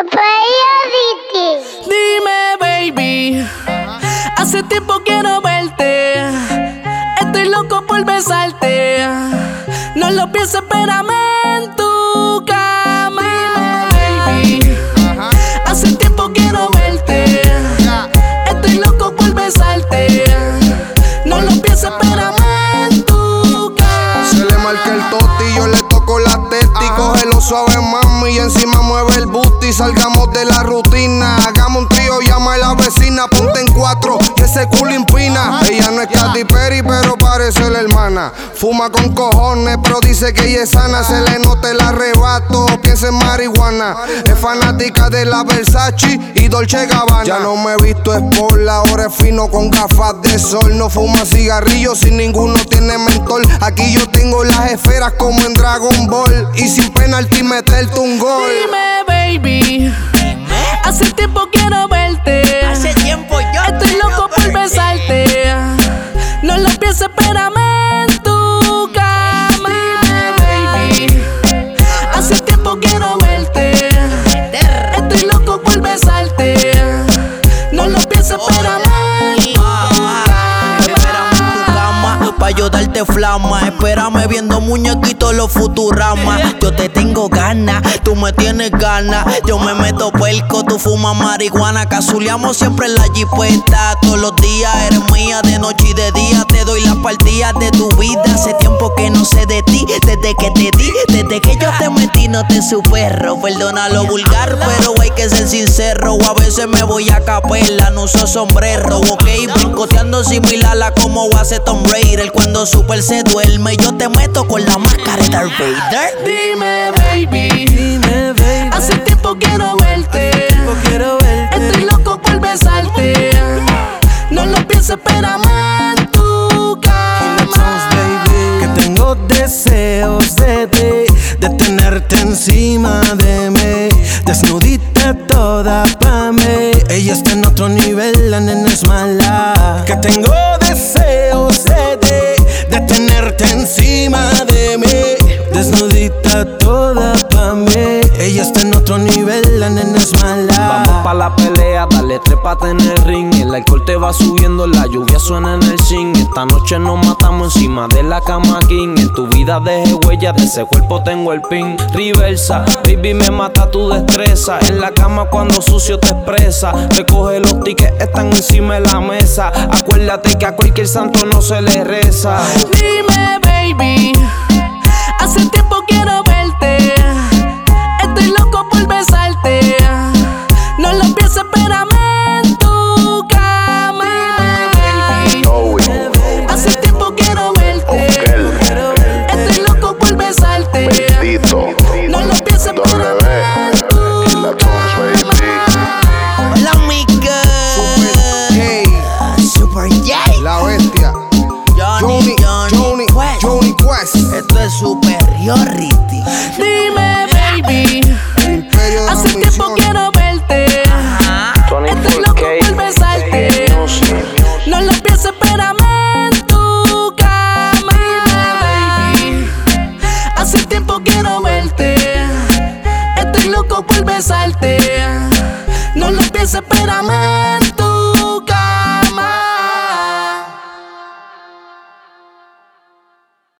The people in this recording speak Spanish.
Dime, baby, hace tiempo quiero verte. Estoy loco por besarte. No lo pienses, espérame en tu cama. Baby, hace tiempo quiero verte. Estoy loco por besarte. No lo pienses, espérame en tu cama. Se le marca el toti, yo le toco la teta y cógelo suave, mami, y encima mueve el booty. Salgamos de la rutina, hagamos un trío, llama a la vecina, ponte en cuatro, que ese culo impina. Ella no es Katy Perry, pero parece la hermana. Fuma con cojones, pero dice que ella es sana. Se le nota el arrebato, piensa en marihuana. Es fanática de la Versace y Dolce Gabbana. Ya no me he visto Sport, ahora es fino con gafas de sol. No fuma cigarrillos, sin ninguno tiene mentol. Aquí yo tengo las esferas como en Dragon Ball, y sin penalti meterte un gol. Dime, baby, hace tiempo quiero verte. Hace tiempo yo estoy loco por besarte. No lo pienses, espérame en tu cama. Baby, hace tiempo quiero verte. Estoy loco por besarte. No lo pienses, espérame en tu cama. Espérame en tu cama pa' yo darte flama. Espérame viendo muñequitos los Futurama. Yo te tengo ganas, tú me tienes ganas. Yo me meto puerco, tú fumas marihuana. Cazuleamos siempre en la jipeta. Todos los días eres mía, de noche y de día. Te doy las partidas de tu vida. Hace tiempo que no sé de ti, desde que te di. Desde que yo te metí no te supero. Perdona lo vulgar, pero hay que ser sincero. A veces me voy a capela, no uso sombrero. Ok, brincoteando similar a como hace Tom Raider. Cuando super se duerme, yo te meto con la máscara de Darth Vader. Dime, baby, hace tiempo quiero verte. Estoy loco por besarte. No lo pienses, espérame en tu cama. Que tengo deseos de ti, de tenerte encima de mí, desnudita toda pa' mí. Ella está en otro nivel, la nena es mala. Que tengo deseos de ti, de tenerte encima de mí, desnudita toda pa' mí. Ella está en otro nivel, la nena es mala. Vamos pa' la pelea, dale trépate en el ring. El alcohol te va subiendo, la lluvia suena en el zinc. Esta noche nos matamos encima de la cama king. En tu vida dejé huella, de ese cuerpo tengo el pin. Reversa, baby me mata tu destreza. En la cama cuando sucio te expresa. Recoge los tickets, están encima de la mesa. Acuérdate que a cualquier santo no se le reza. Dime, baby, hace tiempo quiero verte. Estoy loco por besarte. No lo pienses, espérame en tu cama. Baby, hace tiempo quiero verte. Estoy loco por besarte. No lo pienses, espérame.